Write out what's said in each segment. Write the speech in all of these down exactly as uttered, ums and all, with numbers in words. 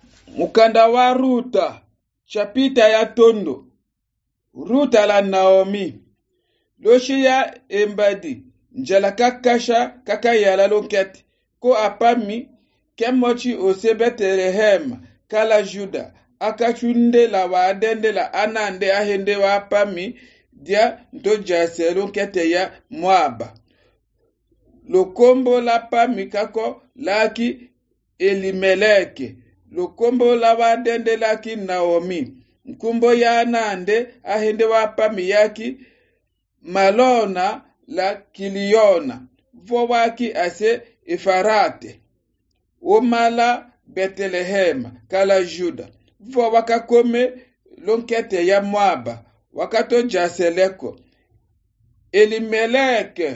Mukanda wa Ruta, chapita ya tondo. Ruta la Naomi. Loshi ya embadi, njala kakasha kakayala lonketi. Ko apami, kemochi ose Bethlehem, kala Juda. Akachunde la wadende la anande ahende wa apami, dia ntojase lonkete ya Moaba. Lokombo la pami kako laki Elimeleke. Lokombo la wadende laki Naomi. Nkumbo ya nande ahende wa pami yaki Malona la Kiliona. Vo waki ase Efarate. Omala Bethlehem kala Juda. Vo wakakome lonkete ya Moaba. Wakato jaseleko. Elimeleke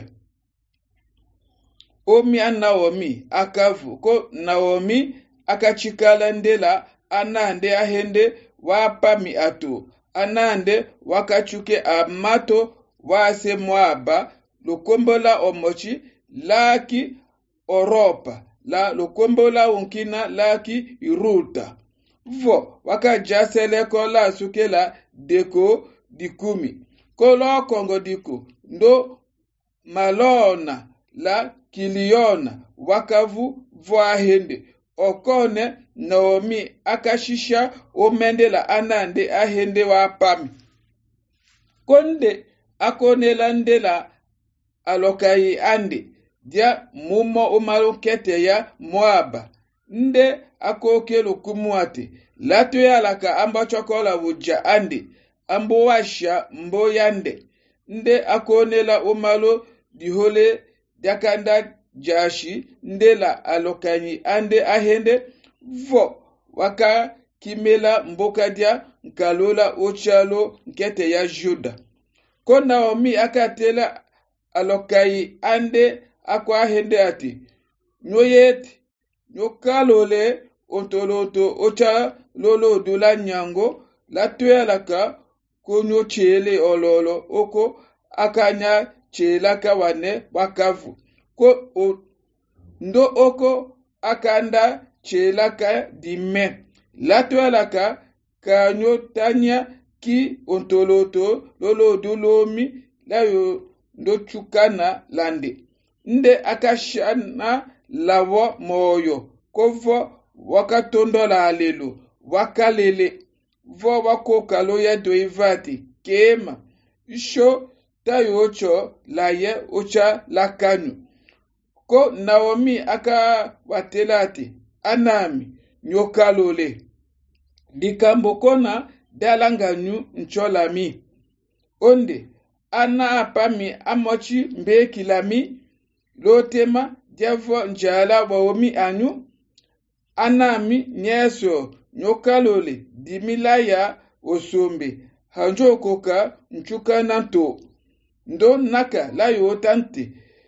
omi a Naomi akavu ko Naomi akachikala ndela anande ahende wapami atu anande wakachuke amato wase Moaba lukombola omochi laki Oropa la lukombola unkina laki Ruta vo wakajaseleko la sukela deko dikumi kolo kongo diku ndo Malona la Kiliona wakavu voahende okone Naomi akashisha omende la anande ahende wa pami konde akone lande la alokai ande dia mumo umarukete ya Moaba nde akoke lukumuate latu ya laka amba chokola wuja ande ambo washa mbo yande nde akone la umalo dihole dakanda jashi ndela alokanyi ande ahende vo waka kimela mboka dia nkalola ochalo nkete ya Juda. Ko Naomi akatela alokai ande akwa ahende ati nyoyeti nyokalole ontoloto ocha lolo dula nyango la tuyalaka konyo chele ololo oko akanya chelaka wane wakavu ko o, ndo oko akanda chelaka dime latwalaka kanyo tanya ki ontoloto lolo dulomi layo ndo chukana lande nde akashana lawo moyo kovo wakatondola alelo wakalele vo wakokalo ya doivati kema isho tayo ocho laye ocha lakanu ko Naomi aka watelati anami nyokalole dikambo kona dalanganyu ncholami onde ana apami amochi mbekilami lotema diavo njala waomi anyu anami nyeso nyokalole dimilaya osombe hanjo koka nchuka nanto ndo naka la yotante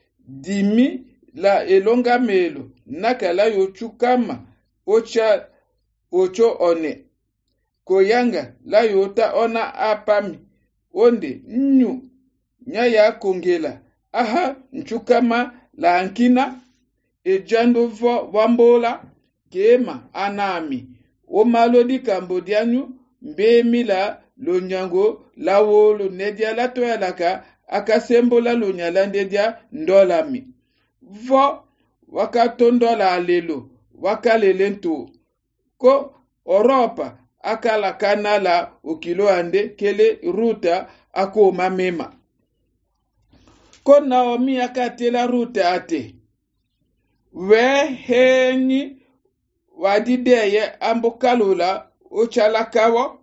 dimi la elonga melo naka la yochukama ocha ocho one koyanga la yota ona apami onde nyu nyaya kongela aha nchukama la ankina ejando vo wambola kema anami o malodi kambodianyu mbemila lonyango lawolo nedia latoya laka akasembola lonyalande dia ndolami vo wakatondola alelo wakalelento ko Oropa akala kanala okilo ande kele Ruta akoma mema ko Naomi akatela Ruta ate we henyi wadideye ambokalula ochala kawo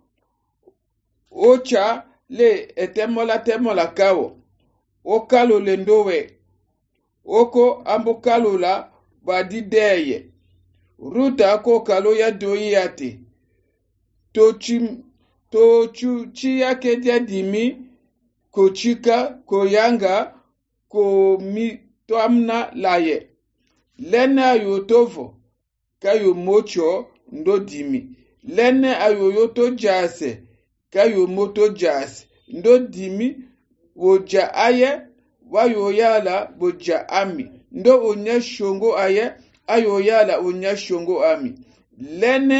ocha le etemola temola kawo okalule ndowe oko ambokalula wadideye Ruta ko kalo ya doyate tochi tochu chiyake dia dimi kochika koyanga ko mi toamna laye lene ayotovo kayo mocho ndo dimi lene ayoyoto jase kayo moto jase ndo dimi woja aye wayoyala woja ami ndo onya shongo aye ayoyala onya shongo ami lene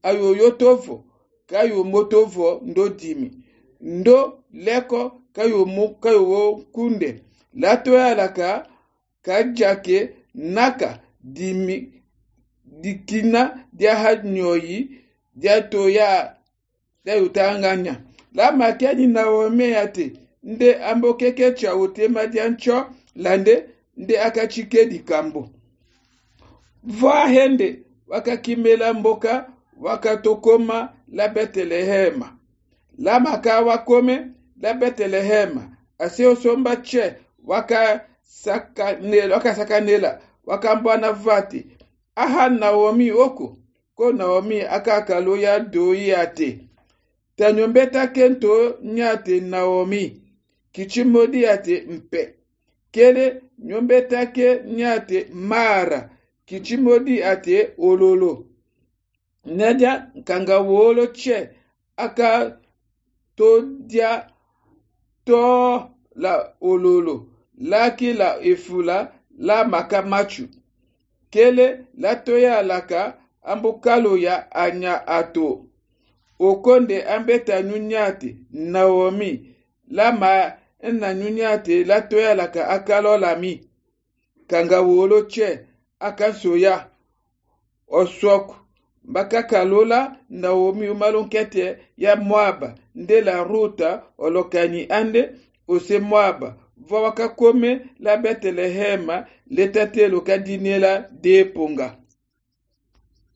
ayo yotovo kayo motovo ndo dimi ndo leko kayo mu kayo wo kunde latoya laka kajake naka dimi dikina dia hadnyoyi dia toya dia utanganya la makeni Naomi yate nde ambo keke cha utema diancho lande nde akachike dikambo va hende wakakimela mboka wakatokoma la Betelehema la maka wakome la Betelehema ase osomba che waka sakanela waka sakanela wakambwana vati aha Naomi oko ko Naomi akakalo ya doi ate tanyombeta kento nyate Naomi kichimodi ate mpe kele nyombeta ke nyate Mara kichimodi ate ololo nadia kanga wolo che aka to dia to la ololo laki la efula la makamachu kele la toya laka ambukalo ya anya ato okonde ambeta nyunyate Naomi la ma na nyunyate la toya laka akalo lami kanga wolo che akasoya osok mbaka kalola Naomi umalonkete ya Moaba nde la ruta olokani ande ose Moaba vwa wakakome la Betelehema letate lokadinela de ponga